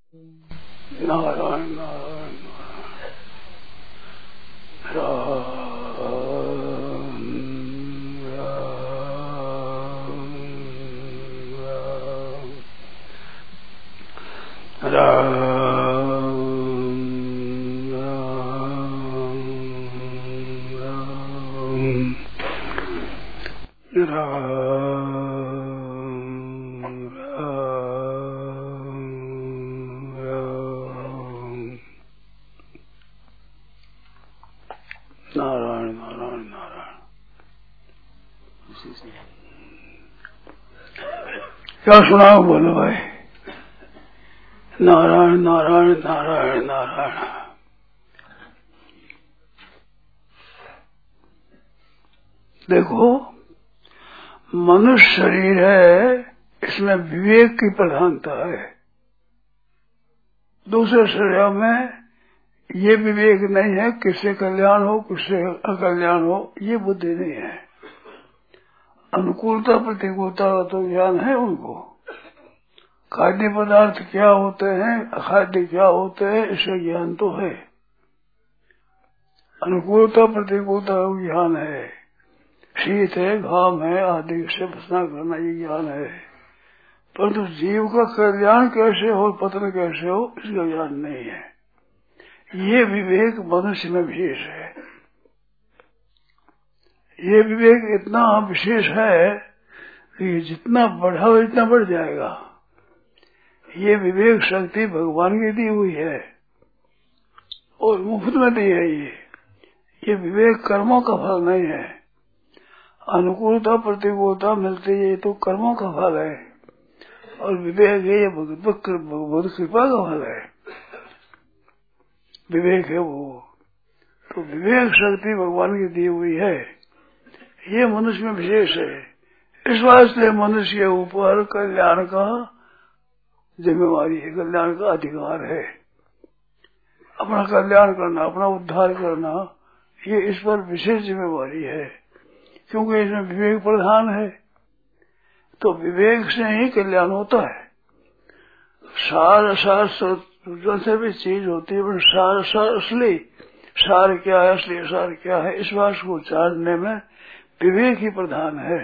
नारायण नारायण राम नारायण नारायण नारायण। क्या सुना बोलो भाई? नारायण नारायण नारायण नारायण। देखो, मनुष्य शरीर है, इसमें विवेक की प्रधानता है। दूसरे शरीरों में ये विवेक नहीं है, किससे कल्याण हो किससे अकल्याण हो, ये बुद्धि नहीं है। अनुकूलता प्रतिकूलता का तो ज्ञान है उनको। खाद्य पदार्थ क्या होते हैं, अखाद्य क्या होते हैं, इसका ज्ञान तो है। अनुकूलता प्रतिकूलता का ज्ञान है। शीत है, घाम है आदि से बचना करना, ये ज्ञान है। परंतु जीव का कल्याण कैसे हो, पतन कैसे हो, इसका ज्ञान नहीं है। ये विवेक मनुष्य में विशेष है। ये विवेक इतना विशेष है कि जितना बढ़ा इतना बढ़ जाएगा। ये विवेक शक्ति भगवान की दी हुई है और मुफ्त में दी है। ये विवेक कर्मों का फल नहीं है। अनुकूलता प्रतिकूलता मिलती है, ये तो कर्मों का फल है। और विवेक है, ये भगवत कृपा का फल है। विवेक है वो। तो विवेक शक्ति भगवान की दी हुई है, ये मनुष्य में विशेष है। इस वास्ते मनुष्य के ऊपर कल्याण का जिम्मेवारी है, कल्याण का अधिकार है। अपना कल्याण करना, अपना उद्धार करना, ये इस पर विशेष जिम्मेवारी है, क्योंकि इसमें विवेक प्रधान है। तो विवेक से ही कल्याण होता है। सार जो से भी चीज होती है, पर सार असली सार क्या है, असली सार क्या है, इस बात को जानने में विवेक ही प्रधान है।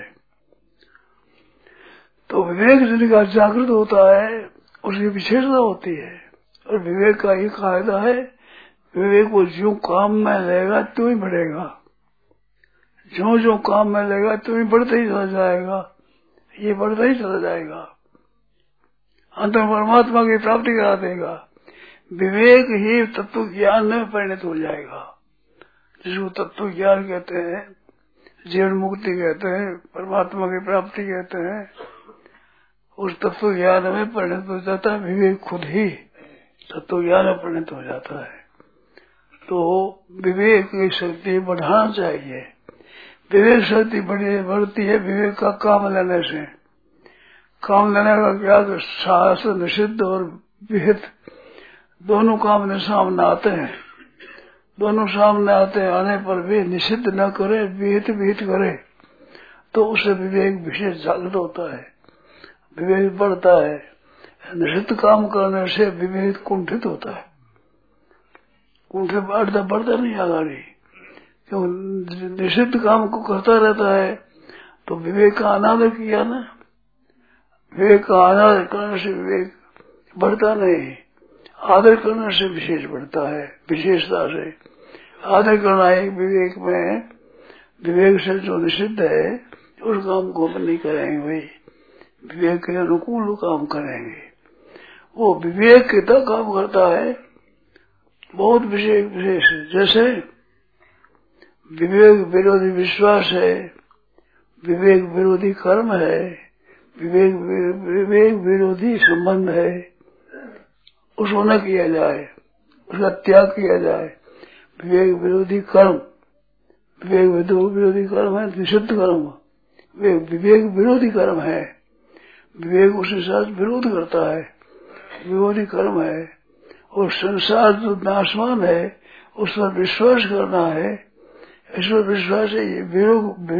तो विवेक जिनका जागृत होता है उसकी विशेषता होती है। और विवेक का ये कायदा है, विवेक को जो काम में लेगा तो ही बढ़ेगा, जो जो काम में लेगा तो ही बढ़ते ही चला जाएगा, ये बढ़ता ही चला जाएगा, अंत में परमात्मा की प्राप्ति करा देगा। विवेक ही तत्व ज्ञान में परिणत हो जाएगा, जिसको तत्व ज्ञान कहते हैं, जीवन मुक्ति कहते हैं, परमात्मा की प्राप्ति कहते हैं। उस तत्व ज्ञान में परिणत हो जाता है। विवेक खुद ही तत्व ज्ञान में परिणत हो जाता है। तो विवेक की शक्ति बढ़ाना चाहिए। विवेक शक्ति बढ़ती है विवेक का काम लेने से। काम लेने का क्या, शास्त्र निषिद्ध और विहित दोनों काम सामने आते हैं। दोनों सामने आते हैं, आने पर भी निषिद्ध न करे, विहित विहित करे, तो उससे विवेक विशेष जागृत होता है, विवेक बढ़ता है। निषिद्ध काम करने से विवेक कुंठित होता है, कुंठित बढ़ता नहीं आगे। क्यों? निषिद्ध काम को करता रहता है तो विवेक का अनादर किया ना। विवेक का अनादर करने से विवेक बढ़ता नहीं, आदर करने से विशेष बढ़ता है। विशेषता से आदर करना है विवेक में। विवेक से जो निषिद्ध है उस काम को अपन नहीं करेंगे भाई, विवेक के अनुकूल काम करेंगे। वो विवेक कितना काम करता है, बहुत विशेष। जैसे विवेक विरोधी विश्वास है, विवेक विरोधी कर्म है, विवेक विरोधी संबंध है, उसको न किया जाए, उसका त्याग किया जाए। विवेक विरोधी कर्म, विवेक विरोधी कर्म है निषिद्ध कर्म, विवेक विरोधी कर्म है। विवेक उसके साथ विरोध करता है, विरोधी कर्म है। और संसार जो नाशवान है उस पर विश्वास करना है, इस पर विश्वास है। ये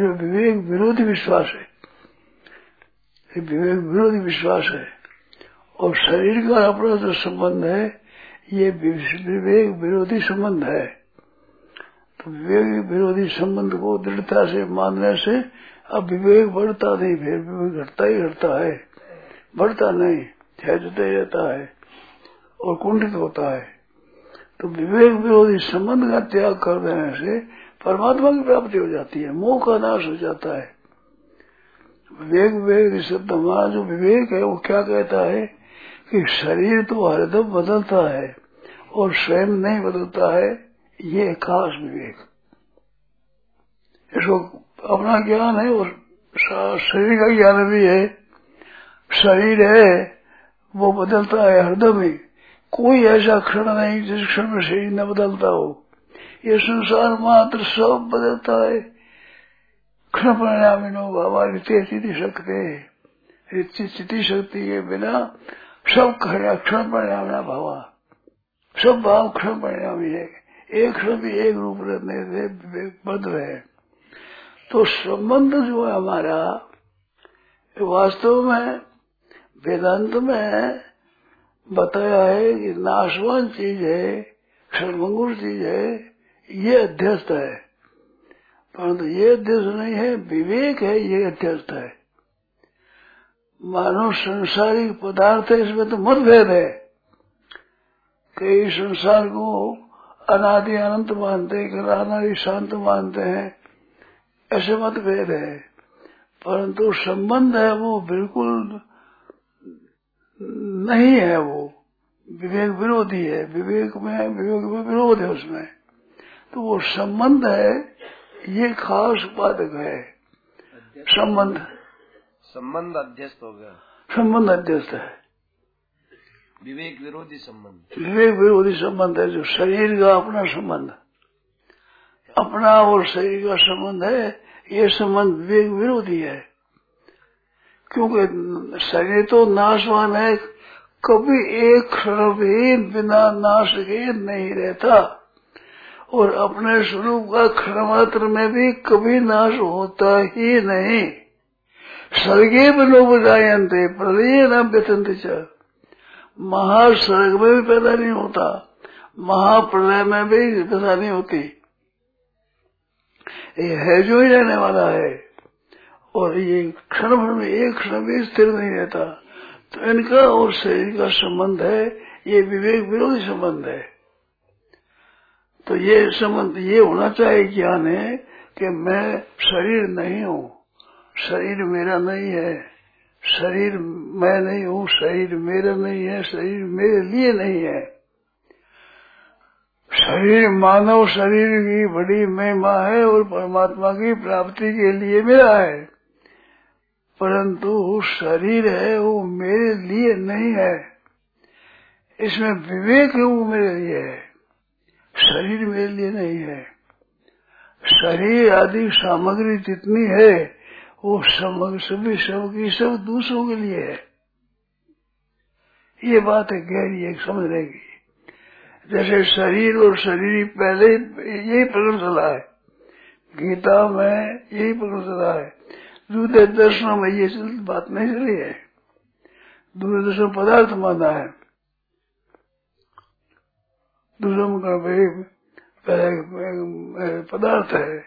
विवेक विरोधी विश्वास है, विवेक विरोधी विश्वास है। और शरीर का अपना जो संबंध है ये विवेक विरोधी संबंध है। तो विवेक विरोधी संबंध को दृढ़ता से मानने से अब विवेक बढ़ता नहीं, फिर विवेक घटता ही घटता है, बढ़ता नहीं, ठहरता ही रहता है और कुंठित होता है। तो विवेक विरोधी संबंध का त्याग कर देने से परमात्मा की प्राप्ति हो जाती है, मोह का नाश हो जाता है। विवेक शब्द हमारा जो विवेक है वो क्या कहता है कि शरीर तो हरदम बदलता है और स्वयं नहीं बदलता है, ये खास विवेक। इसको अपना ज्ञान है और शरीर का ज्ञान भी है। शरीर है वो बदलता है हरदम ही, कोई ऐसा क्षण नहीं जिस क्षण में शरीर न बदलता हो। ये संसार मात्र सब बदलता है। क्षण परिणामिनो बाबा रीति शक्ति शक्ति के बिना सब क्षण परिणाम भावा, सब भाव क्षण परिणामी है, एक क्षण भी एक रूप रहने से विवेक बद रहे। तो संबंध जो है हमारा वास्तव में वेदांत में बताया है कि नाशवान चीज है, क्षणभंगुर चीज है, ये अध्यस्त है। परंतु ये अध्यस्त नहीं है, विवेक है, ये अध्यस्त है। मानो संसारिक पदार्थ है, इसमें तो मतभेद है। कई संसार को अनादि अनंत मानते हैं, कई अनादि शांत मानते हैं, ऐसे मतभेद है। परंतु संबंध है वो बिल्कुल नहीं है, वो विवेक विरोधी है। विवेक में विरोध है उसमें। तो वो संबंध है, ये खास बाधक है। संबंध अध्यस्त हो गया, संबंध अध्यस्त है, विवेक विरोधी संबंध। विवेक विरोधी संबंध है जो शरीर का अपना संबंध, अपना और शरीर का संबंध है, ये संबंध विवेक विरोधी है। क्योंकि शरीर तो नाशवान है, कभी एक क्षण भी बिना नाश के नहीं रहता और अपने स्वरूप का क्षण मात्र में भी कभी नाश होता ही नहीं। स्वर्गे में लोग जायन्ते प्रलय न व्यथन्ते च, महास्वर्ग में भी पैदा नहीं होता, महाप्रलय में भी पैदा नहीं होती। ये है जो ही रहने वाला है और ये क्षण भर में एक क्षण भी स्थिर नहीं रहता। तो इनका और शरीर का संबंध है, ये विवेक विरोधी संबंध है। तो ये संबंध ये होना चाहिए ज्ञान है कि मैं शरीर नहीं हूँ, शरीर मेरा नहीं है, शरीर मैं नहीं हूँ, शरीर मेरा नहीं है, शरीर मेरे लिए नहीं है। शरीर मानव शरीर की बड़ी महिमा है और परमात्मा की प्राप्ति के लिए मेरा है, परंतु शरीर है वो मेरे लिए नहीं है। इसमें विवेक है वो मेरे लिए है, शरीर मेरे लिए नहीं है। शरीर आदि सामग्री जितनी है वो सभी सबकी सब दूसरों के लिए है। ये बात है गहरी एक समझने की। जैसे शरीर और शरीर पहले यही प्रकरण चला है, गीता में यही प्रकरण चला है, दूसरे दर्शनों में ये बात नहीं चली है। दूसरे दर्शन पदार्थ माना है, दूसरों में पदार्थ है।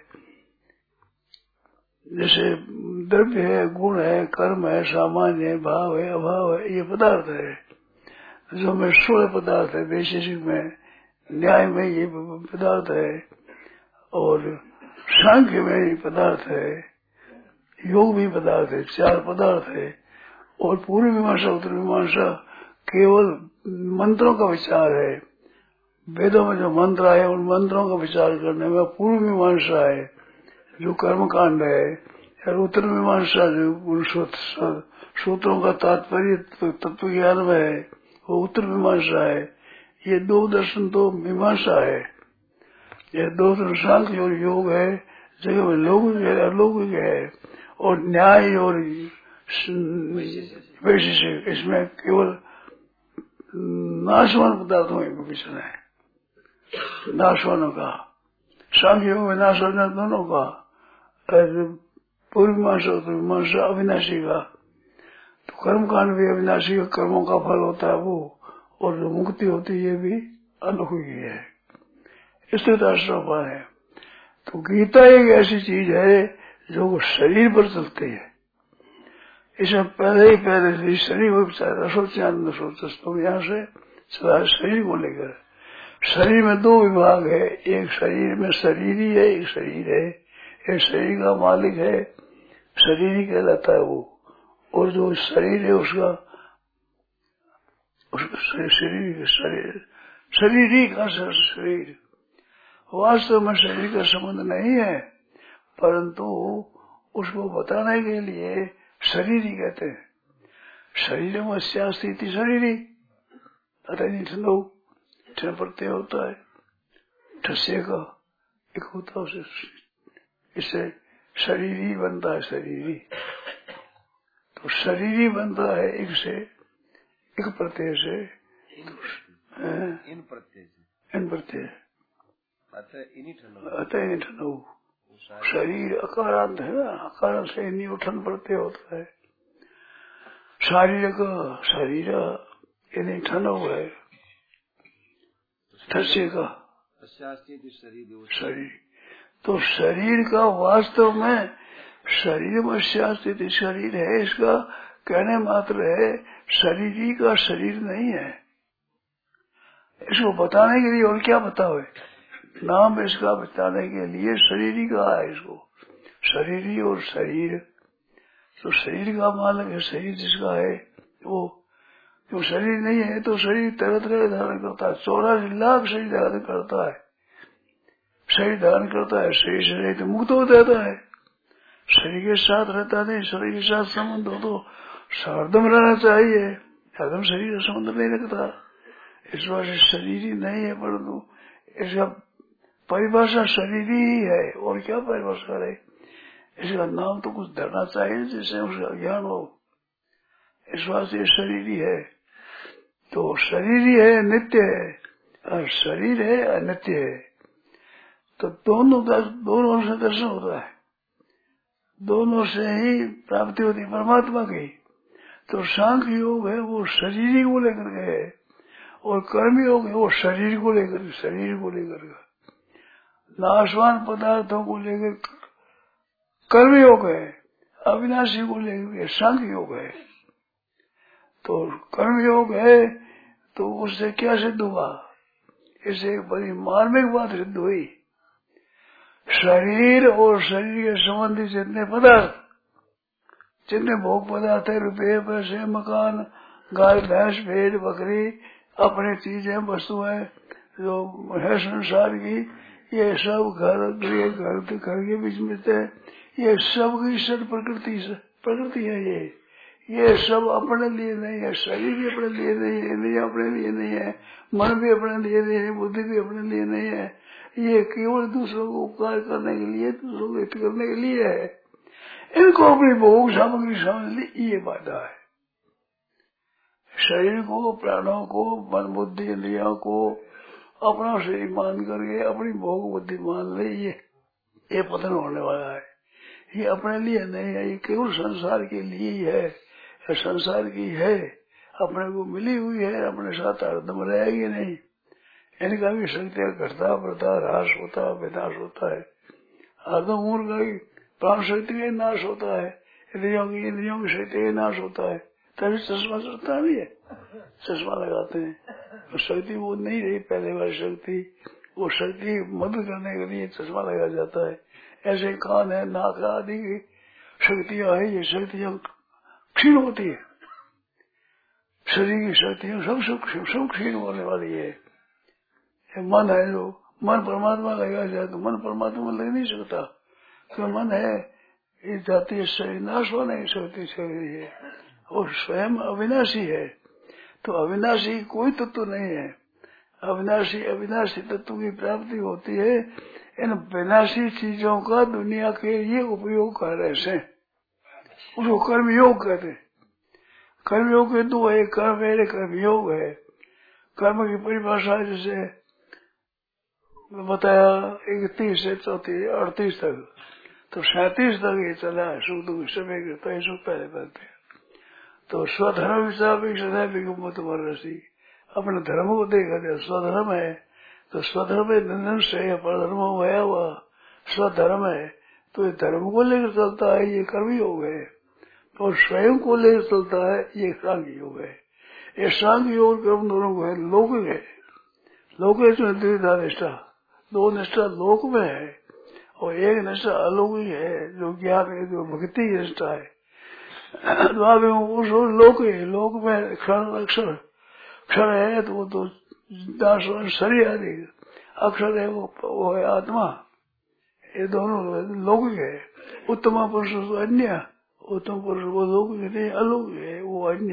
जैसे द्रव्य है, गुण है, कर्म है, सामान्य है, भाव है, अभाव है, ये पदार्थ है। जो में स्थूल पदार्थ है, वैशेषिक में न्याय में ये पदार्थ है और सांख्य में ये पदार्थ है, योग भी पदार्थ है, चार पदार्थ है। और पूर्व मीमांसा उत्तर मीमांसा केवल मंत्रों का विचार है। वेदों में जो मंत्र आए उन मंत्रों का विचार करने में पूर्व मीमांसा है जो कर्म कांड है, और उत्तर मीमांसा जो सूत्रों का तात्पर्य तत्व ज्ञान में है वो उत्तर मीमांसा है। ये दो दर्शन तो मीमांसा है, ये दो दर्शन सांख्य और योग है, जगह में लौकिक है, अलौकिक है, और न्याय और वैशेषिक, इसमें केवल नाशवान पदार्थों का विषय है, नाशवानों का। सांख्य योग में नाशवान दोनों का, पूर्व मीमांसा उत्तर मीमांसा अविनाशी का। तो कर्म कांड भी अविनाशी कर्मों का फल होता है वो, और जो मुक्ति होती है ये भी अनोखी है। स्थित आश्रम है। तो गीता एक ऐसी चीज है जो शरीर पर चलती है। इसमें पहले ही शरीर को रसोचान तो यहाँ से चला शरीर को लेकर। शरीर में दो विभाग है, एक शरीर में शरीर ही है, एक शरीर है, एक शरीर का मालिक है, शरीर ही कहलाता है वो, और जो शरीर है उसका शरीर ही का शरीर वास्तव में शरीर का संबंध नहीं है, परंतु उसको बताने के लिए शरीर ही कहते हैं। शरीर में स्थिति शरीर ही ठंडो ठंड प्रत्यय होता है, ठस्से का एक होता है, इससे शरीर ही बनता है। शरीर ही तो शरीर ही बनता है एक से, एक प्रत्यय से, इन प्रत्यय अतः इन ठंडो। शरीर अकारांत है ना, अकार से इन उठन प्रत्यय होता है। शारीरिक शरीर यानी ठंडो है, ठस्से का शरीर। तो शरीर का वास्तव में शरीर में स्थिति शरीर है, इसका कहने मात्र है, शरीर का शरीर नहीं है। इसको बताने के लिए और क्या बताओ, नाम इसका बताने के लिए शरीर ही कहा है इसको, शरीर ही और शरीर। तो शरीर का मालक है, शरीर जिसका है वो, क्यों शरीर नहीं है तो शरीर तरह तरह धारण करता है, 84 लाख शरीर धारण करता है, शरीर धारण करता है। शरीर से तो मुक्त हो जाता है, शरीर के साथ रहता नहीं, शरीर के साथ संबंध हो तो हरदम रहना चाहिए, हरदम शरीर का संबंध नहीं रखता। इस बार से शरीर ही नहीं है, परंतु इसका परिभाषा शरीर ही है, और क्या परिभाषा है, इसका नाम तो कुछ धरना चाहिए जिससे उसका ज्ञान हो। इस बात से शरीर ही है। तो शरीर ही है, नित्य है, और शरीर है अनित्य है। तो दोनों से दर्शन होता है, दोनों से ही प्राप्ति होती है परमात्मा की। तो सांख्य योग है वो शरीर ही को लेकर के है, और कर्म योग है वो शरीर को लेकर के। नाशवान पदार्थों को लेकर कर्म योग है, अविनाशी को लेकर सांख्य योग है। तो कर्म योग है तो उससे क्या सिद्ध हुआ, इससे एक बड़ी मार्मिक बात सिद्ध हुई। शरीर और शरीर के संबंधी जितने पदार्थ, जितने भोग पदार्थ है, रुपये पैसे मकान गाय भैंस भेड़ बकरी अपनी चीजें वस्तुएं जो है संसार की, ये सब घर के बीच में थे, ये सब की सब प्रकृति है। ये सब अपने लिए नहीं है, शरीर भी अपने लिए नहीं है, इंद्रियां अपने लिए नहीं है, मन भी अपने लिए नहीं है, बुद्धि भी अपने लिए नहीं है। ये केवल दूसरों को उपकार करने के लिए, दूसरों को हित करने के लिए है। इनको अपनी भोग सामग्री समझ ली, ये बाधा है। शरीर को, प्राणों को, मन बुद्धि इंद्रियों को अपना शरीर मान करके अपनी भोग बुद्धि मान ले, ये पतन होने वाला है। ये अपने लिए नहीं है, ये केवल संसार के लिए ही है, संसार की है, अपने को मिली हुई है, अपने साथ हरदम रहेगी नहीं। इनका भी शक्ति घटता बढ़ता ह्रास होता विनाश होता है। हरदम मूर्ख का प्राण शक्ति का नाश होता है, इंद्रियों की शक्ति का नाश होता है, तभी चश्मा चढ़ता नहीं है, चश्मा लगाते हैं। तो शक्ति वो नहीं रही पहले वाली शक्ति, वो शक्ति मदद करने के लिए चश्मा लगाया जाता है। ऐसे कान है, नाक आदि की शक्तियां है, ये शक्तियां क्षीण होती है, शरीर की शक्तियां सब क्षीण होने वाली है। मन है जो मन परमात्मा लगा जाए तो मन परमात्मा लग नहीं सकता, तो मन है ये जातीय शरीर नाश होने की शक्ति शरीर है, और स्वयं अविनाशी है। तो अविनाशी कोई तत्व नहीं है, अविनाशी तत्व की प्राप्ति होती है इन विनाशी चीजों का दुनिया के लिए उपयोग कर रहे हैं, उसको कर्मयोग कहते हैं। कर्मयोग के दो है, कर्म है, कर्मयोग है। कर्म की परिभाषा जैसे बताया 31 से 38 तक, तो 37 तक ये चला है। सुख दुख समय पहले बनते हैं। तो स्वधर्म विचापेक्षा विगमत वर्षी, अपने धर्म को देखा स्वधर्म है तो स्वधर्म निंदन से परधर्म भया हुआ स्वधर्म है तो ये धर्म को लेकर चलता है, ये कर्म योग है। और स्वयं को लेकर चलता है, ये सांख्य योग है। ये सांख्य योग कर्म दोनों को है, लौकिक है। लौकिक में द्विधा निष्ठा, दो निष्ठा लोक में है और एक निष्ठा अलौकिक है जो ज्ञान है, जो भक्ति की निष्ठा है। लोक में क्षण अक्षर, क्षर है तो वो तो दास शरीर आदि, अक्षर है वो है आत्मा, ये दोनों लौकिक है। उत्तम पुरुष अन्य, उत्तम पुरुष वो लौकिक नहीं, अलौकिक है, वो अन्य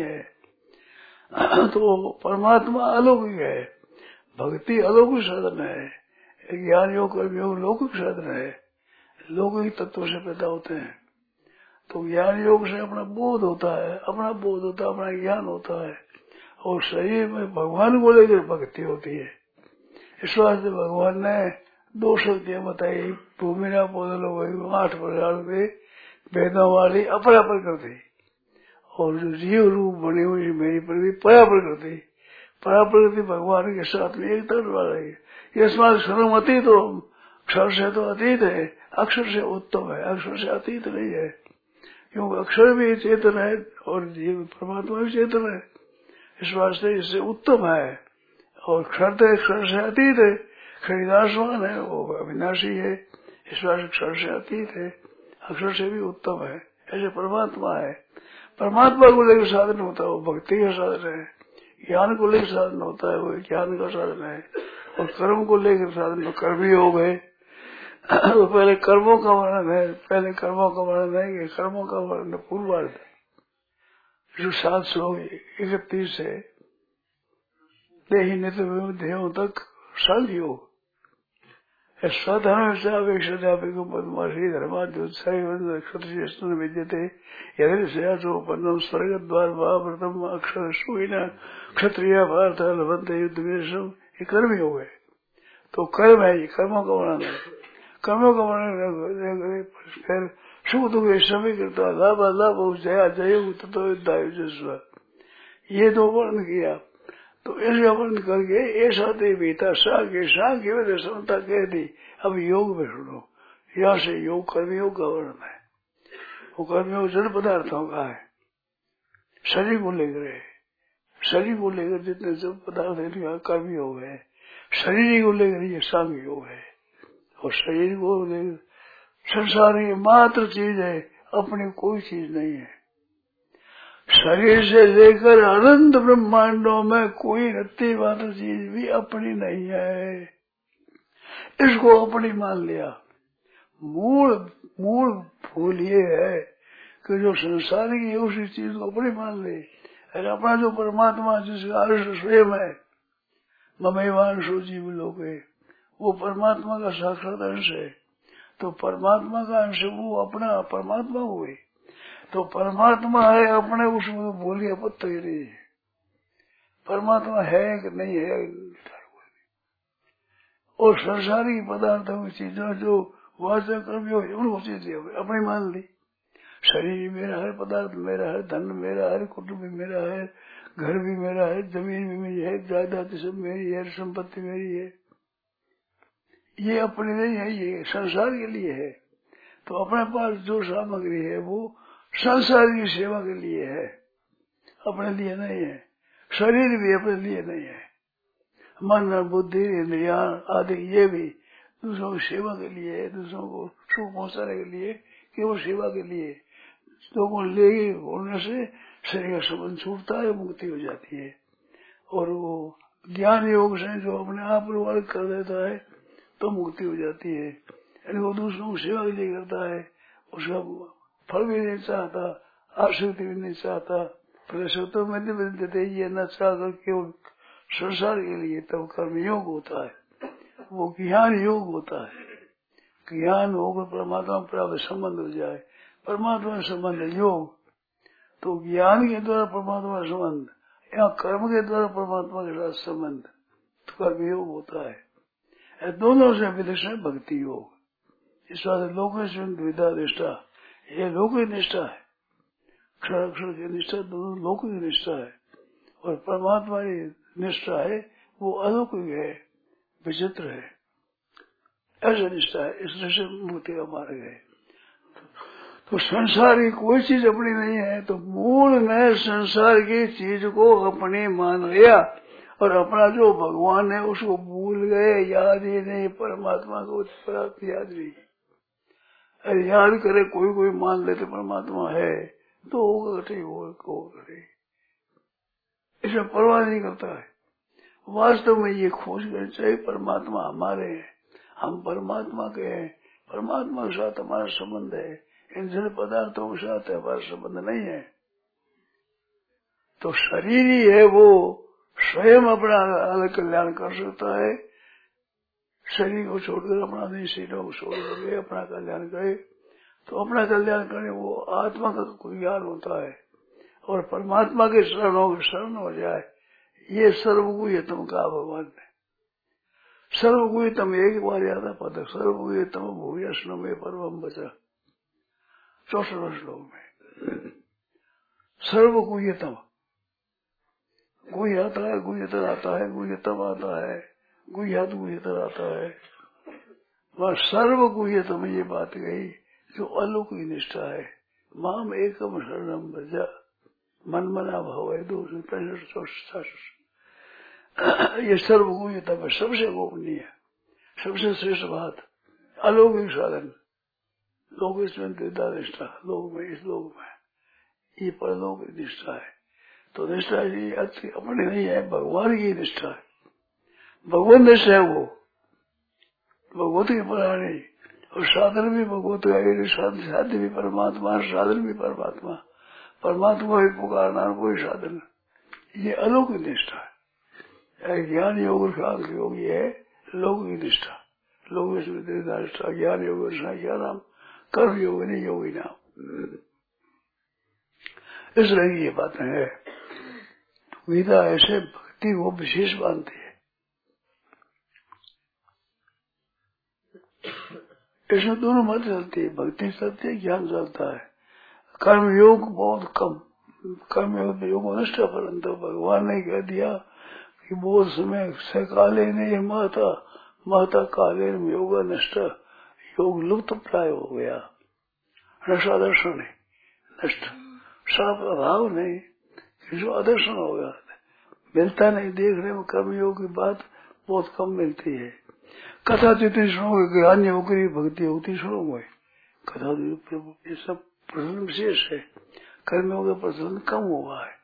है। तो परमात्मा अलौकिक है, भक्ति अलौकिक साधन है, ज्ञान योग कर्म योग लौकिक साधन है, लौकिक तत्व से पैदा होते हैं। तो ज्ञान योग से अपना बोध होता है, अपना बोध होता है, अपना ज्ञान होता है और शरीर में भगवान को लेकर भक्ति होती है। इस वास्ते भगवान ने दो शक्तियां बताई, भूमिना पोदलो 8 प्रकार के वेदों वाली अपरा प्रकृति और जो जीव रूप बनी हुई मेरी प्रकृति परा प्रकृति। परा प्रकृति भगवान के साथ में एक तरफ वाला है। ये क्षरम अतीत तो क्षर से तो अतीत है, अक्षर से उत्तम है, अक्षर से अतीत नहीं है, क्योंकि अक्षर भी चेतन है और जीव परमात्मा भी चेतन है। इस वास्ते इससे उत्तम है और क्षर तो क्षर से अतीत है, खरीदासमान है, वो अविनाशी है, इस वास्ते क्षर से अतीत है, अक्षर से भी उत्तम है। ऐसे परमात्मा है, परमात्मा को लेकर साधन होता है वो भक्ति का साधन है, ज्ञान को लेकर साधन होता है वो ज्ञान का साधन है, और कर्म को लेकर साधन तो कर्मी हो गए। तो पहले कर्मों का वर्णन है, पहले कर्मों का वर्णन है कि कर्मों का वर्णन पूर्वार्ध जो 731 है देही नित्य देहों तक सांख्य योग। स्वधर्म से अपेक्षा पद्माशी धर्माद्योत्साही क्षत्रिय विद्यते यदि सेपन्नम स्वर्ग द्वार व्रतम अक्षर सुना क्षत्रिय भारत लभंते युद्ध में ये कर्म योग है। तो कर्म है, ये कर्मों का वर्णन है। कर्मों का वर्णन फिर सुख दुख सभी करता लाभ लाभ जया जय तत्व ये दो वर्णन किया। तो ऐसे वर्णन करके ऐसा देता सांख्य समता कह दी। अब योग में सुनो, यहाँ से योग कर्मयोग का वर्णन है। वो कर्मयोग जड़ पदार्थों का है, शरीर को लेकर है, शरीर को लेकर जितने जड़ पदार्थ है कर्मयोग है, शरीर को लेकर ये सांख्य योग है। और शरीर को लेकर संसार की मात्र चीज है, अपनी कोई चीज नहीं है। शरीर से लेकर अनंत ब्रह्मांडों में कोई रत्ती मात्र चीज भी अपनी नहीं है, इसको अपनी मान लिया। मूल भूल ये है कि जो संसार की उसी चीज को अपनी मान ले, और अपना जो परमात्मा जिसका अंश स्वयं है, ममेवांशो जीव लोग है, वो परमात्मा का साक्षात अंश है। तो परमात्मा का अंश वो अपना परमात्मा हुए, तो परमात्मा है अपने, उसमें बोलिए पत्ता ही नहीं है। परमात्मा है कि नहीं है, और संसारी पदार्थों की चीजों जो वास्तव कर्म उनको चीजें अपनी मान ली। शरीर मेरा है, पदार्थ मेरा है, धन मेरा है, कुटुंब भी मेरा है, घर भी मेरा है, जमीन भी मेरी है, जायदाद सब मेरी है, संपत्ति मेरी है। ये अपने नहीं है, ये संसार के लिए है। तो अपने पास जो सामग्री है वो संसार की सेवा के लिए है, अपने लिए नहीं है। शरीर भी अपने लिए नहीं है, मन बुद्धि इंद्रिया आदि ये भी दूसरों की सेवा के लिए है, दूसरों को सुख पहुंचाने के लिए, केवल सेवा के लिए। लोगों ले होने से शरीर का संबंध छूटता है, मुक्ति हो जाती है। और वो ज्ञान योग से जो अपने आप अलग कर देता है तो मुक्ति हो जाती है। यानी वो दूसरों की सेवा के लिए करता है, उसका फल भी नहीं चाहता, आसक्ति भी नहीं चाहता, प्रसुतो में देते ये न चाहकर केवल संसार के लिए, तब कर्म योग होता है, वो ज्ञान योग होता है। ज्ञान होकर परमात्मा प्राप्त संबंध हो जाए, परमात्मा संबंध योग। तो ज्ञान के द्वारा परमात्मा का संबंध या कर्म के द्वारा परमात्मा के साथ संबंध, तो कर्म योग होता है। दोनों से विलक्षण भक्ति योग। इस बात लोक द्विधा निष्ठा, ये लोक निष्ठा है। अक्षर की निष्ठा दोनों लौकिक निष्ठा है, और परमात्मा की निष्ठा है वो अलौकिक है, विचित्र है, ऐसा निष्ठा है। इसलिए से मुक्ति का मार्ग है। तो संसार की कोई चीज अपनी नहीं है, तो मूल में संसार की चीज को अपनी मान लिया और अपना जो भगवान है उसको भूल गए, याद ही नहीं, परमात्मा को प्राप्त याद नहीं। अरे याद करे कोई मान लेते परमात्मा है तो होगा ठीक होगा ठीक, इसमें परवाह नहीं करता है। वास्तव में ये खोज करनी चाहिए परमात्मा हमारे हैं, हम परमात्मा के हैं, परमात्मा के साथ हमारा संबंध है, इन जड़ पदार्थों के साथ हमारा संबंध नहीं है। तो शरीर ही है वो स्वयं अपना अलग कल्याण कर सकता है। शरीर को छोड़कर अपना नहीं, शरीरों को छोड़कर अपना कल्याण करे, तो अपना कल्याण करे वो आत्मा का कोई ज्ञान होता है, और परमात्मा के शरण हो जाए। ये सर्वगुह्यतम का भगवान ने, सर्वगुह्यतम एक बार याद पद, सर्वगुह्यतम भूयस्न में परम बचा 64 श्लोक में। सर्वगुह्यतम, गुह्य आता है, गुह्यतर आता है, गुह्यतम आता है, गुह्यात गुह्यतर आता है, वह सर्वगुह्यतम ये बात गई जो अलौकिक निष्ठा है। माम एकम शरणम भजा मन मना भव है 264। ये सर्वगुह्यतम है, सबसे गोपनीय, सबसे श्रेष्ठ बात, अलौकिक साधन। लोग इसमें दृढ़ निष्ठा, लोग में, इस लोग में ये परलौकिक निष्ठा है। तो निष्ठा ये अपनी नहीं है, भगवान की निष्ठा है, भगवान निष्ठा है वो, भगवत की प्राणी, और साधन भी भगवत का, साध्य भी परमात्मा, साधन भी परमात्मा, परमात्मा भी पुकारना कोई साधन, ये अलौकिक निष्ठा है। ज्ञान योग शांत योग ये है लौकिक निष्ठा, लोग इसमें निष्ठा, ज्ञान योग क्या नाम, कर्म योग नहीं योगी नाम। इसलिए ये बातें है, गीता ऐसे भक्ति को विशेष मानती है। इसमें दोनों मत चलती है, भक्ति चलती है, ज्ञान चलता है। कर्म योग बहुत कम, कर्म योग नष्ट, परंतु भगवान ने कह दिया कि बहुत समय से काले नहीं माता, माता काले योग नष्ट, योग लुप्त प्राय हो गया, नशा दर्शन है नष्ट, साफ अभाव नहीं, जो आदर्शन हो गया, मिलता नहीं देखने में। कर्म योग की बात बहुत कम मिलती है। कथा जितनी सुनोगे, ज्ञान योग की भक्ति होती सुनोगे, कथा ये सब प्रसन्न विशेष है, कर्म योग का प्रसन्न कम हुआ है।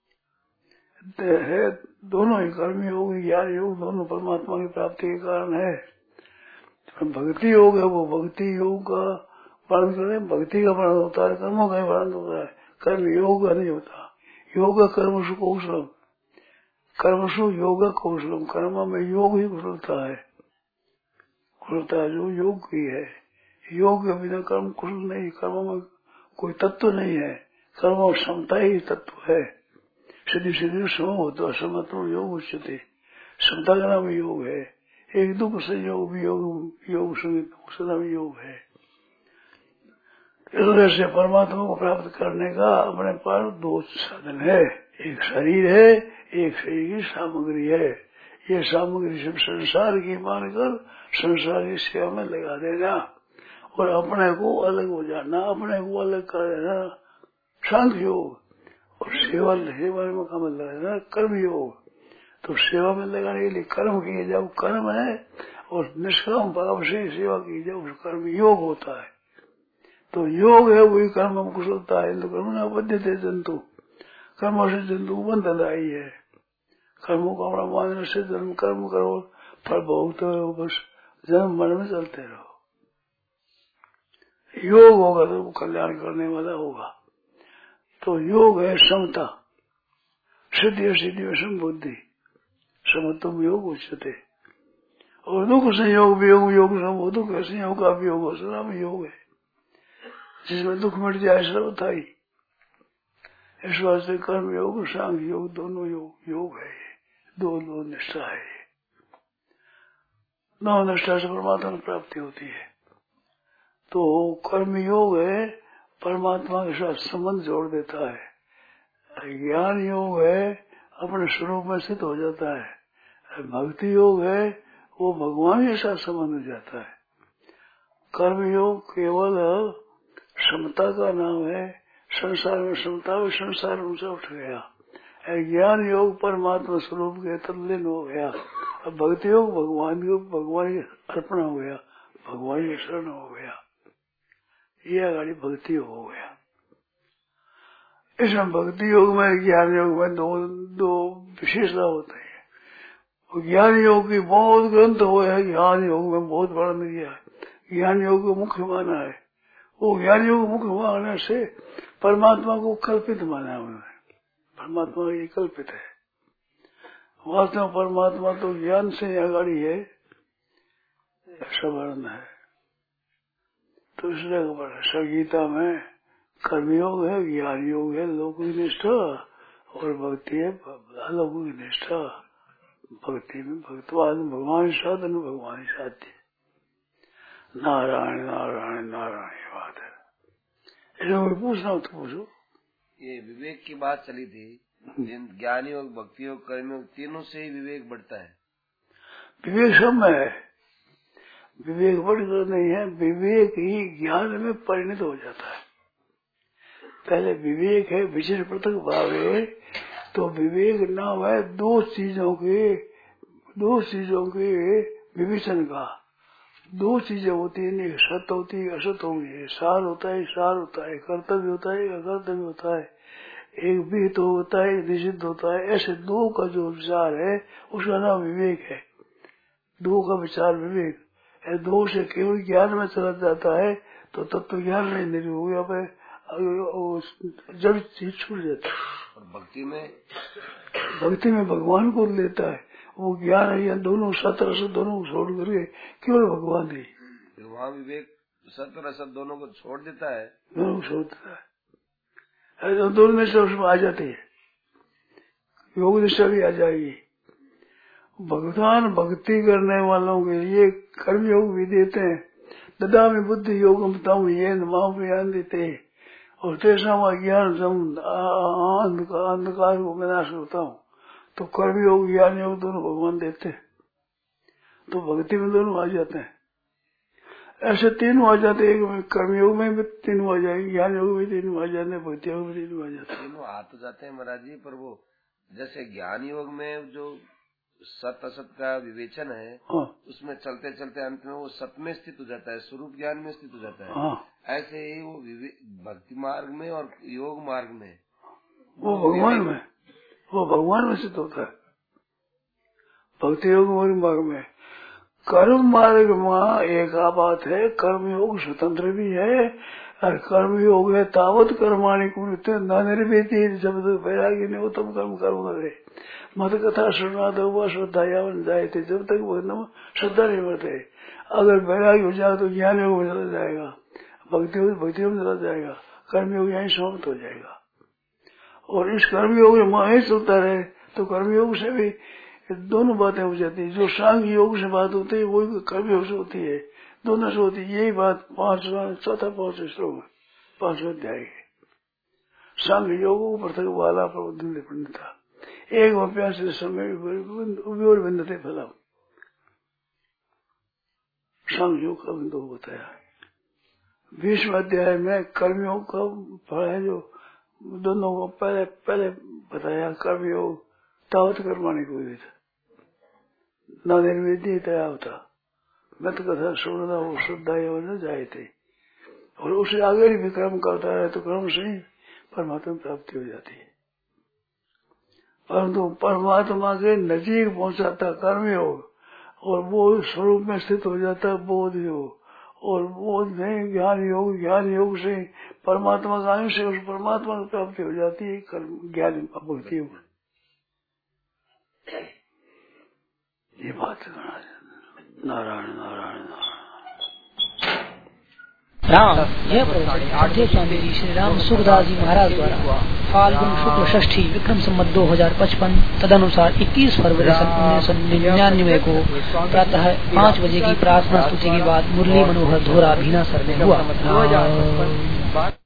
दोनों ही कर्म योग ज्ञान योग दोनों परमात्मा की प्राप्ति के कारण है। भक्ति योग है वो भक्ति योग का वर्णन करें, भक्ति का वर्णन होता है, कर्मों का वर्णन होता है, कर्म योग का नहीं होता। योग कर्मसु कौशलम, कर्मसु योग कौशलम, कर्म में योग ही कुशलता है, कुशलता जो योग की है। योग के बिना कर्म कुशल नहीं, कर्म में कोई तत्व नहीं है, कर्म और क्षमता ही तत्व है। सिद्धि सिद्धि सम होता है, समत्व योग उच्चते, क्षमता का नाम योग है। एक दुख से योग भी योग सदा भी योग है। इस वजह से परमात्मा को प्राप्त करने का अपने पास दो साधन है, एक शरीर है, एक शरीर की सामग्री है। ये सामग्री सब संसार की मानकर संसार की सेवा में लगा देना और अपने को अलग हो जाना, अपने को अलग कर देना सांख्य योग, और सेवा में काम लगाना कर्म योग। तो सेवा में लगाने के लिए कर्म किए जाओ, कर्म है, और निष्काम भाव से सेवा की जाओ, कर्म योग होता है। तो योग है वही कर्म में कुशलता है। तो कर्म न बद्ध थे जंतु, कर्म से जंतु बंधन आई है। कर्मों को अपना मानने से जन्म कर्म करो, फल भोगते हो, बस जन्म मन में चलते रहो। योग होगा तो कल्याण करने वाला होगा। तो योग है समता, सिद्धि और सिद्धि में समबुद्धि, समत्व योग उच्चते। और दुख संयोग वियोग योग सम, दुख संयोग का वियोग हो, सदा में योग है, जिसमें दुख मिट जाए सर्वथा ही। इस वास्ते कर्म योग सांख्य योग दोनों योग है, दो निष्ठा है। नौ निष्ठा से परमात्मा की प्राप्ति होती है। तो कर्म योग है परमात्मा के साथ संबंध जोड़ देता है। ज्ञान योग है अपने स्वरूप में सिद्ध हो जाता है। भक्ति योग है वो भगवान के साथ संबंध हो जाता है। कर्म योग केवल समता का नाम है। संसार में समता में संसार ऊंचा उठ गया। ज्ञान योग परमात्मा स्वरूप के तल्लीन हो गया। अब भक्ति योग भगवान के अर्पण हो गया, भगवान के शरण हो गया। ये आगे भक्ति योग हो गया। इसमें भक्ति योग में ज्ञान योग में दो विशेषता होते हैं। ज्ञान योग की बहुत ग्रंथ हुए हैं, ज्ञान योग में बहुत वर्णन किया है। ज्ञान योग को मुख्य माना है। वो ज्ञान योग मुख्य मानने से परमात्मा को कल्पित माना है उन्होंने। परमात्मा ये कल्पित है। वास्तव में परमात्मा तो ज्ञान से आगाड़ी है, ऐसा वर्णन है। तो इसलिए गीता में कर्मयोग है, ज्ञान योग है, लौकिक निष्ठा, और भक्ति है अलौकिक निष्ठा। भक्ति में भक्तवान भगवान साधन भगवान साध्य। नारायण नारायण नारायण ये बात है। इसमें पूछना हो तो पूछो। ये विवेक की बात चली थी, जिन ज्ञान योग, भक्ति योग, कर्म योग, तीनों से ही विवेक बढ़ता है। विवेक सब में है, विवेक बढ़कर नहीं है। विवेक ही ज्ञान में परिणत हो जाता है। पहले विवेक है विशेष पृथक भाव है, तो विवेक नाम है दो चीजों के विवेचन का। दो चीजें होती है, एक सत्य होती है, असत होती है। सार होता है, कर्तव्य होता है, अकर्तव्य होता है। एक विहित होता है, निषिद्ध होता है। ऐसे दो का जो विचार है उसका नाम विवेक है। दो का विचार विवेक। दो से केवल ज्ञान में चला जाता है तो तत्व ज्ञान में नहीं हो गया, जब चीज छूट जाती है। और भक्ति में भगवान को लेता है। वो ज्ञान है, दोनों सत रसद दोनों को छोड़ करके केवल भगवान ही। वहाँ विवेक सत रसद दोनों को छोड़ देता है, दोनों को छोड़ देता है। दोनों में से उसमें आ जाती है, योग दिशा भी आ जाएगी। भगवान भक्ति करने वालों के लिए कर्म योग भी देते हैं। ददामि बुद्धि योगम तम ये माम ज्ञान देते हैं, और तेषा ज्ञान अंधकार को विनाश होता हूँ। तो कर्म योग ज्ञान योग दोनों भगवान देते हैं, तो भक्ति में दोनों आ जाते हैं। ऐसे तीनों आ जाते हैं। एक कर्म योग में भी तीनों आ जाएंगे, ज्ञान योग में तीनों आ जाते हैं, भक्ति योग में तीनों आ जाते हैं। तीनों आ तो जाते हैं महाराज जी, पर वो जैसे ज्ञान योग में जो सत असत का विवेचन है, उसमें चलते चलते अंत में वो सत में स्थित हो जाता है, स्वरूप ज्ञान में स्थित हो जाता है। ऐसे ही वो भक्ति मार्ग में और योग मार्ग में वो भगवान में स्थित होता है। भक्ति योग मार्ग में, कर्म मार्ग में एक बात है, कर्म योग स्वतंत्र भी है। और कर्म योग है तावत कर्माणि कुरुते न निर्वेदी जब तक वैराग्य नहीं हो तब कर्म करे। मत कथा सुना दो श्रद्धा यावन जाए थे, जब तक वो श्रद्धा नहीं बढ़ते। अगर वैराग्य हो जाए तो ज्ञान योग में चला जाएगा, भक्ति योग में चला जाएगा, कर्म योग यहीं समाप्त हो जाएगा। और इस कर्म योग में मां चलता रहे तो कर्म योग से भी दोनों बातें हो जाती है। जो सांख्य योग से बात होती है वही कर्म योग से होती है, दोनों से होती है। यही बात चौथा 5 श्लोक में 5वां अध्याय है। सांख्य योग पृथक वाला प्रबोधन पंडिता एक अभ्यास समय बिंदते फला। सांख्य योग का बिंदु बताया। 20वें अध्याय में कर्मयोग का फल है, जो दोनों को पहले बताया। कर्मयोग तावत कर्माणि को न निर्वेदी तया होता, मत कथा सुनना वो श्रद्धा न जाए थे। और उससे आगे भी कर्म करता है तो कर्म से ही परमात्मा प्राप्ति हो जाती है। परंतु परमात्मा के नजीक पहुंचाता कर्मयोग, और वो स्वरूप में स्थित हो जाता बोध योग। और बोध में ज्ञान योग से परमात्मा का अंश से उस परमात्मा की प्राप्ति हो जाती है। कर्म ज्ञान भक्ति योग, ये बात नारायण नारायण राम। यह प्रवचन स्वामी जी श्री राम सुखदास जी महाराज द्वारा फाल्गुन शुक्ल षष्ठी विक्रम संवत 2055 तदनुसार 21 फरवरी सन 1999 को प्रातः 5 बजे की प्रार्थना स्तुति के बाद मुरली मनोहर धोरा भीना सर में हुआ।